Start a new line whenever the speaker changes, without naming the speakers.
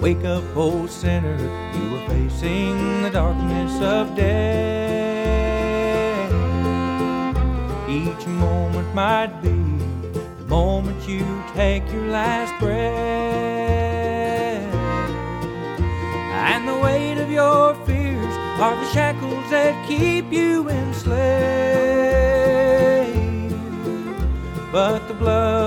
Wake up, old sinner, you are facing the darkness of death. Each moment might be the moment you take your last breath. And the weight of your fears are the shackles that keep you enslaved. But the blood